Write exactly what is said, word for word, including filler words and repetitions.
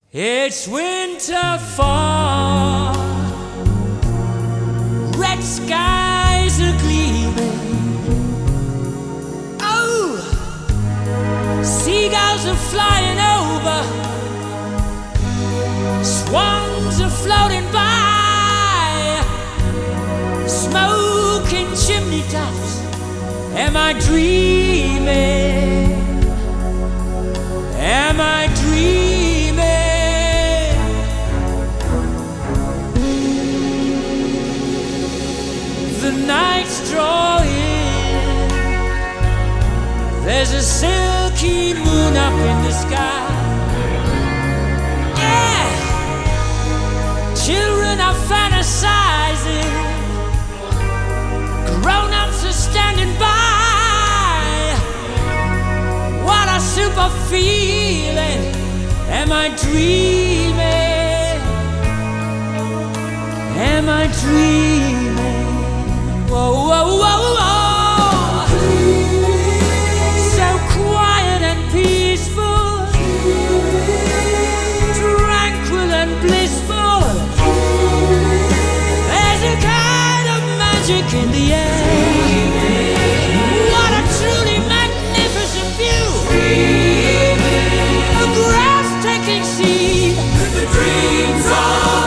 It's winter fall, red skies are gleaming. Oh, seagulls are flying over, swans are floating by, smoking chimney tops. Am I dreaming? Am I dreaming? The night's drawing, there's a silky moon up in the sky. Yeah, children are fantasizing, grown-ups are standing by. What a super feeling. Am I dreaming? Am I dreaming? Whoa, whoa, whoa, whoa. So quiet and peaceful, tranquil and blissful. There's a kind of magic in the air. What a truly magnificent view. A breathtaking scene. The dreams are